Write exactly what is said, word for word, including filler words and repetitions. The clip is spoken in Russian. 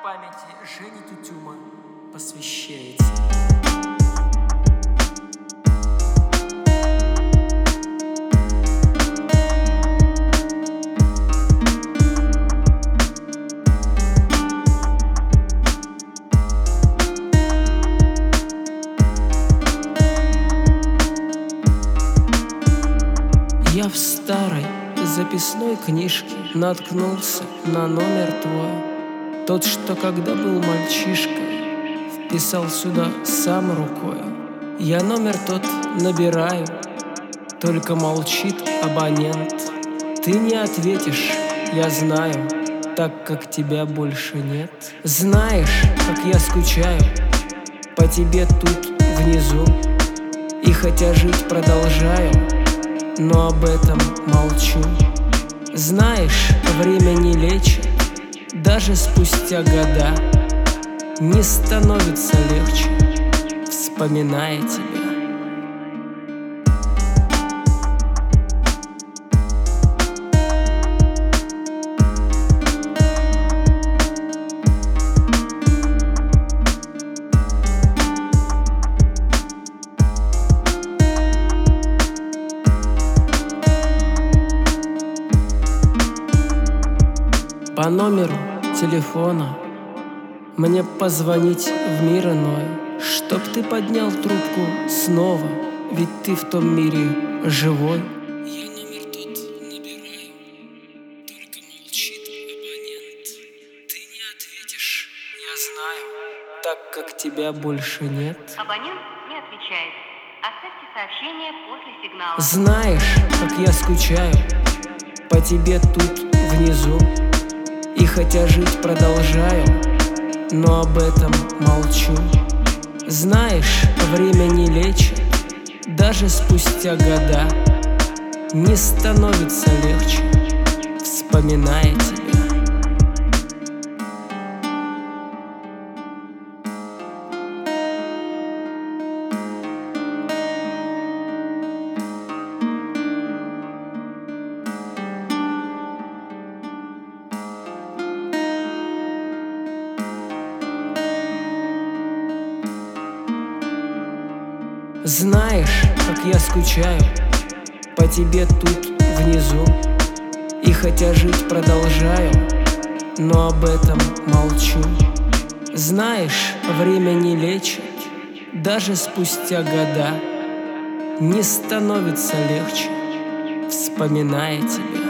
памяти Жени Тутюма посвящается. Я в старой записной книжке наткнулся на номер твой, тот, что когда был мальчишкой вписал сюда сам рукой. Я номер тот набираю, только молчит абонент. Ты не ответишь, я знаю, так как тебя больше нет. Знаешь, как я скучаю по тебе тут внизу, и хотя жить продолжаю, но об этом молчу. Знаешь, время не лечит, даже спустя года не становится легче, вспоминая тебя. По номеру телефона мне позвонить в мир иной, чтоб ты поднял трубку снова, ведь ты в том мире живой. Я номер тот набираю, только молчит абонент. Ты не ответишь, я знаю, так как тебя больше нет. Абонент не отвечает. Оставьте сообщение после сигнала. Знаешь, как я скучаю по тебе тут внизу, и хотя жить продолжаю, но об этом молчу. Знаешь, время не лечит, даже спустя года не становится легче, вспоминая тебя. Знаешь, как я скучаю по тебе тут внизу, и хотя жить продолжаю, но об этом молчу. Знаешь, время не лечит, даже спустя года не становится легче, вспоминая тебя.